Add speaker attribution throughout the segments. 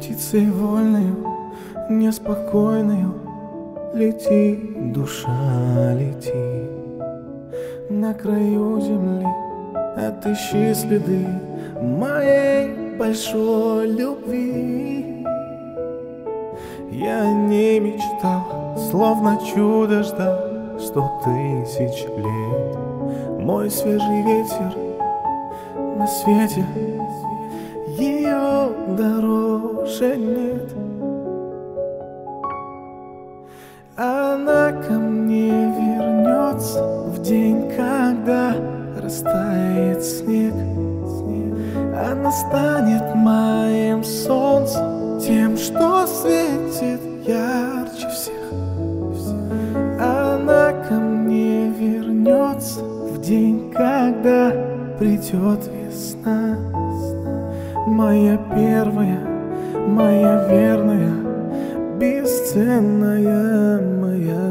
Speaker 1: Птицей вольною, неспокойною, лети, душа, лети. На краю земли отыщи следы моей большой любви. Я не мечтал, словно чудо ждал 100 тысяч лет. Мой свежий ветер на свете, ее дороже нет. Она ко мне вернется в день, когда растает снег. Она станет моим солнцем, тем, что светит ярче всех. Она ко мне вернется в день, когда придет весна. Моя первая, моя верная, бесценная моя.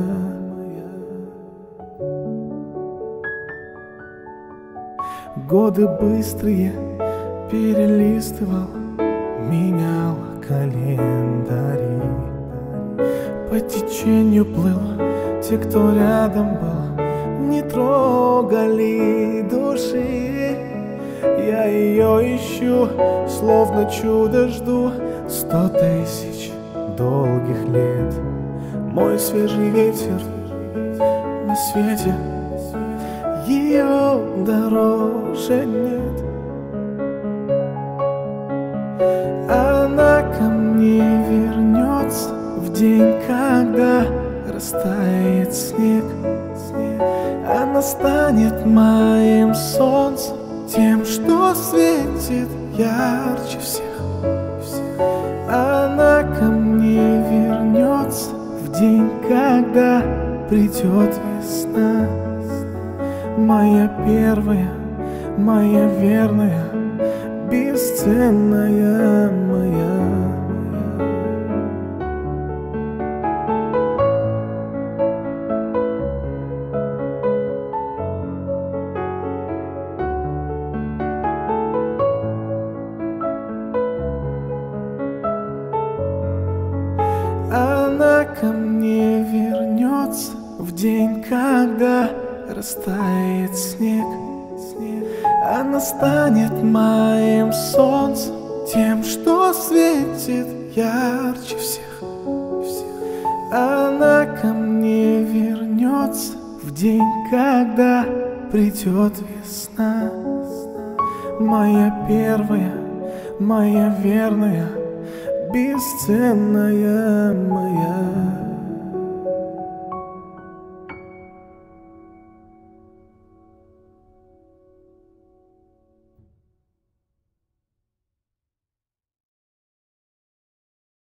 Speaker 1: Годы быстрые перелистывал, менял календари. По течению плыл, те, кто рядом был, не трогали души. Я ее ищу, словно чудо жду 100 тысяч долгих лет. Мой свежий ветер на свете, ее дороже нет. Она ко мне вернется в день, когда растает снег. Она станет моим солнцем, тем, что светит ярче всех. Она ко мне вернется в день, когда придет весна. Моя первая, моя верная, бесценная моя. Она ко мне вернется в день, когда растает снег. Она станет моим солнцем, тем, что светит ярче всех. Она ко мне вернется в день, когда придет весна. Моя первая, моя верная, бесценная моя.